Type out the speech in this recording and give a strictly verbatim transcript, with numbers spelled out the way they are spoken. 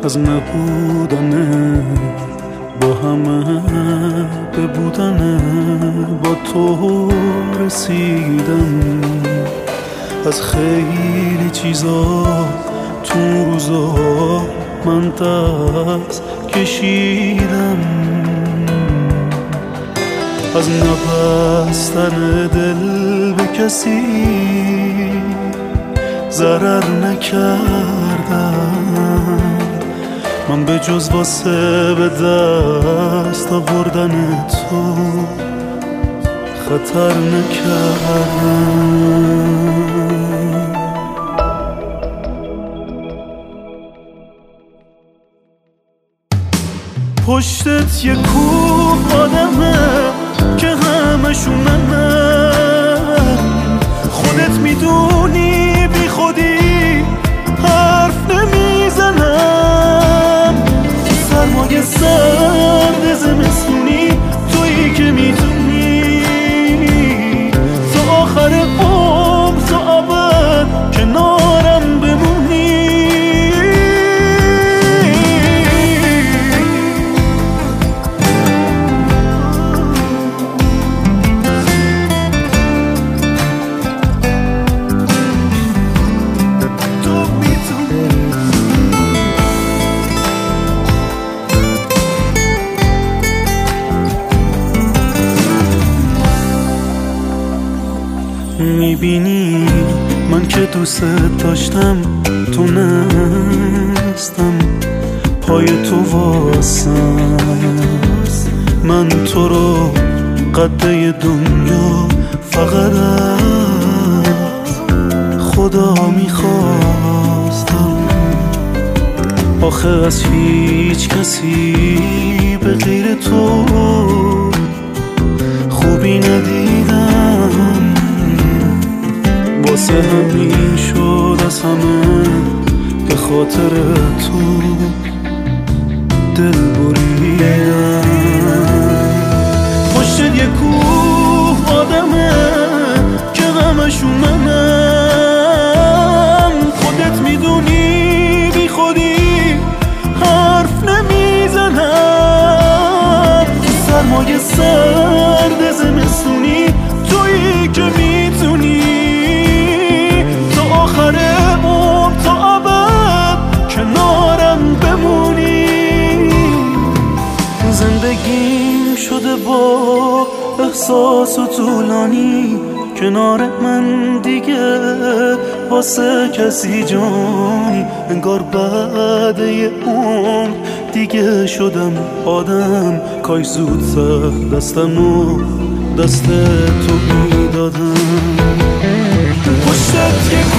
از نبودنه با همه به بودنه با تو رسیدم. از خیلی چیزا تو روزا من دست کشیدم، از نبستن دل به کسی ضرر نکردم. من به جز واسه به دست آوردن تو خطر نکردم. پشتت یه کوه آدمه که همشونن، خودت میدونی بی خودی حرف نمیزنم. سرمایه سرد زمستونی تویی که میتونی تا آخر عمر تا ابد کنارم بمونی. میبینی من که دوست داشتم تو نستم، پای تو واسم. من تو رو قده دنیا فقط از خدا میخواستم. آخه از هیچ کسی به غیر تو خوبی ندیدم. واسه همین شد از همه به خاطر تو دل بریدم. پشت یه کوه آدمه که همشون منم، خودت میدونی بی خودی حرف نمیزنم. سرمایه سرد زمستونی تویی که میتونی آخر عمر تا ابد کنارم بمونی. زندگیم شده با احساس و طولانی، کنار من دیگه واسه کسی جانی. انگار بعد یه عمر دیگه شدم آدم، کاش زودتر دستمو دست تو میدادم. پشتت